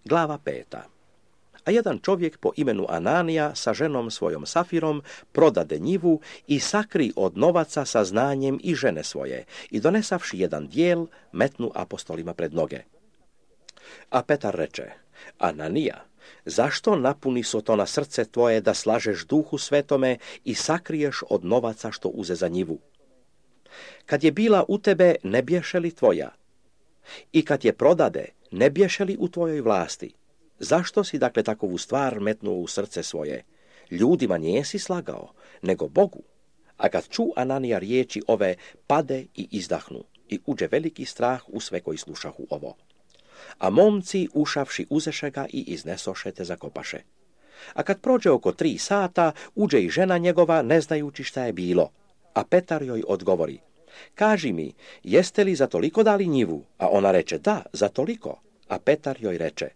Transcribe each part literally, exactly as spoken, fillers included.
Glava peta. A jedan čovjek po imenu Ananija sa ženom svojom Safirom prodade njivu i sakri od novaca sa znanjem i žene svoje i donesavši jedan dijel metnu apostolima pred noge. A Petar reče, Ananija, zašto napuni so to na srce tvoje da slažeš Duhu Svetome i sakriješ od novaca što uze za njivu? Kad je bila u tebe, ne bješe li tvoja? I kad je prodade, ne bješe li u tvojoj vlasti? Zašto si dakle takovu stvar metnuo u srce svoje? Ljudima nijesi slagao, nego Bogu. A kad ču Ananija riječi ove, pade i izdahnu i uđe veliki strah u sve koji slušahu ovo. A momci, ušavši, uzeše ga i iznesoše te zakopaše. A kad prođe oko tri sata, uđe i žena njegova, ne znajući šta je bilo. A Petar joj odgovori, kaži mi, jeste li za toliko dali njivu? A ona reče, da, za toliko. A Petar joj reče,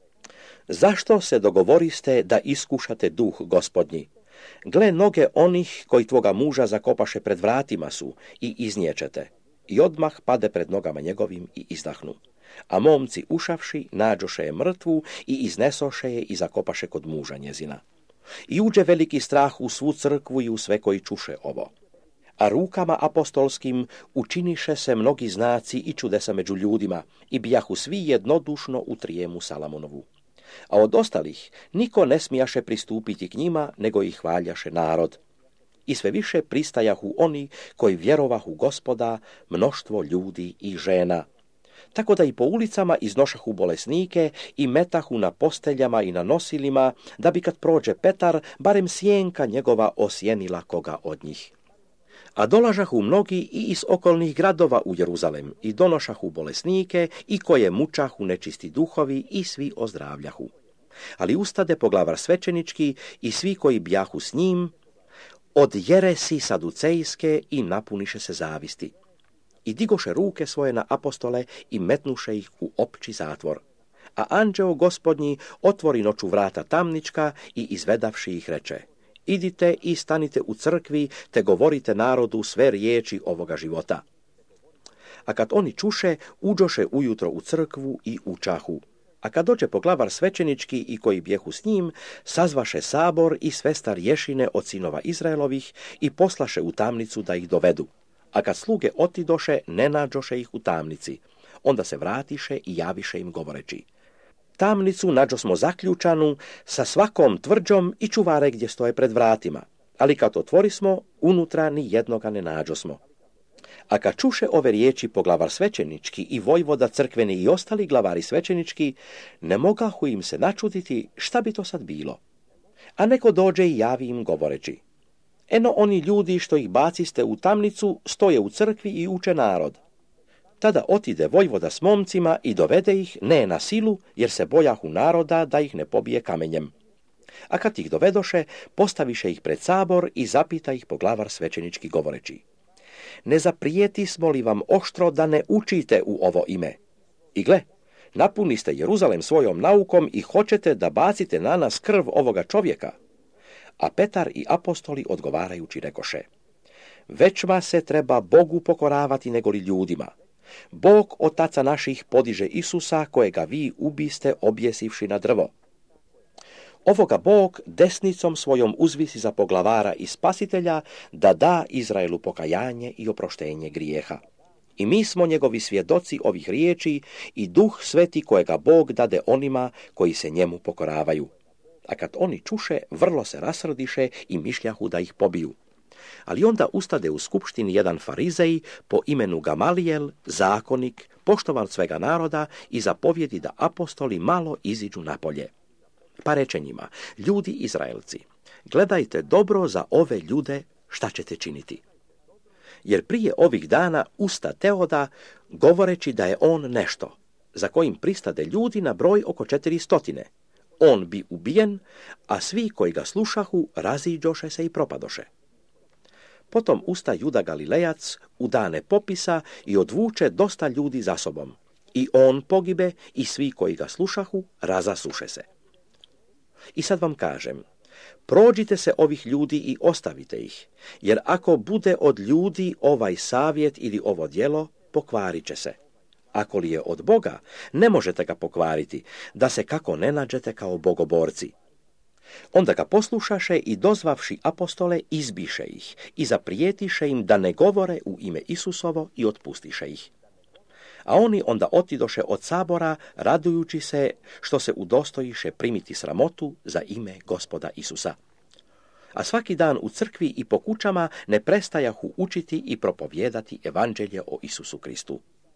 zašto se dogovoriste da iskušate duh Gospodnji? Gle, noge onih koji tvoga muža zakopaše pred vratima su i izniječete. I odmah pade pred nogama njegovim i izdahnu. A momci ušavši, nađoše je mrtvu i iznesoše je i zakopaše kod muža njezina. I uđe veliki strah u svu crkvu i u sve koji čuše ovo. A rukama apostolskim učiniše se mnogi znaci i čudesa među ljudima i bijahu svi jednodušno u trijemu Salamonovu. A od ostalih niko ne smijaše pristupiti k njima, nego ih hvaljaše narod. I sve više pristajahu oni koji vjerovahu Gospoda, mnoštvo ljudi i žena. Tako da i po ulicama iznošahu bolesnike i metahu na posteljama i na nosilima, da bi kad prođe Petar, barem sjenka njegova osjenila koga od njih. A dolažahu mnogi i iz okolnih gradova u Jeruzalem i donošahu bolesnike i koje mučahu nečisti duhovi i svi ozdravljahu. Ali ustade poglavar svećenički i svi koji bjahu s njim od jeresi saducejske i napuniše se zavisti. I digoše ruke svoje na apostole i metnuše ih u opći zatvor. A anđeo Gospodnji otvori noću vrata tamnička i izvedavši ih reče, idite i stanite u crkvi te govorite narodu sve riječi ovoga života. A kad oni čuše, uđoše ujutro u crkvu i učahu. A kad dođe poglavar svećenički i koji bjehu s njim, sazvaše sabor i sve starješine od sinova Izraelovih i poslaše u tamnicu da ih dovedu. A kad sluge otidoše, ne nađoše ih u tamnici. Onda se vratiše i javiše im govoreći, tamnicu nađo smo zaključanu sa svakom tvrđom i čuvare gdje stoje pred vratima, ali kad otvorismo, unutra ni jednoga ne nađosmo. A kad čuše ove riječi poglavar svećenički i vojvoda crkveni i ostali glavari svećenički, ne mogahu im se načuditi šta bi to sad bilo. A neko dođe i javi im govoreći, eno oni ljudi što ih baciste u tamnicu stoje u crkvi i uče narod. Tada otide vojvoda s momcima i dovede ih ne na silu, jer se bojahu naroda da ih ne pobije kamenjem. A kad ih dovedoše, postaviše ih pred sabor i zapita ih poglavar svećenički govoreći, ne zaprijetismo li vam oštro da ne učite u ovo ime? I gle, napuniste Jeruzalem svojom naukom i hoćete da bacite na nas krv ovoga čovjeka. A Petar i apostoli odgovarajući rekoše, većma se treba Bogu pokoravati nego li ljudima. Bog otaca naših podiže Isusa, kojega vi ubiste objesivši na drvo. Ovoga Bog desnicom svojom uzvisi za poglavara i spasitelja, da da Izraelu pokajanje i oproštenje grijeha. I mi smo njegovi svjedoci ovih riječi i Duh Sveti kojega Bog dade onima koji se njemu pokoravaju. A kad oni čuše, vrlo se rasrdiše i mišljahu da ih pobiju. Ali onda ustade u skupštini jedan farizej po imenu Gamalijel, zakonik, poštovan svega naroda i zapovjedi da apostoli malo iziđu napolje. Pa reče njima, ljudi Izraelci, gledajte dobro za ove ljude šta ćete činiti. Jer prije ovih dana usta Teoda, govoreći da je on nešto, za kojim pristade ljudi na broj oko četiri stotine. On bi ubijen, a svi koji ga slušahu raziđoše se i propadoše. Potom usta Juda Galilejac u dane popisa i odvuče dosta ljudi za sobom. I on pogibe i svi koji ga slušahu razasuše se. I sad vam kažem, prođite se ovih ljudi i ostavite ih, jer ako bude od ljudi ovaj savjet ili ovo djelo, pokvarit će se. Ako li je od Boga, ne možete ga pokvariti, da se kako ne nađete kao bogoborci. Onda ga poslušaše i dozvavši apostole izbiše ih i zaprijetiše im da ne govore u ime Isusovo i otpustiše ih. A oni onda otidoše od sabora radujući se što se udostojiše primiti sramotu za ime Gospoda Isusa. A svaki dan u crkvi i po kućama ne prestajahu učiti i propovijedati evanđelje o Isusu Kristu.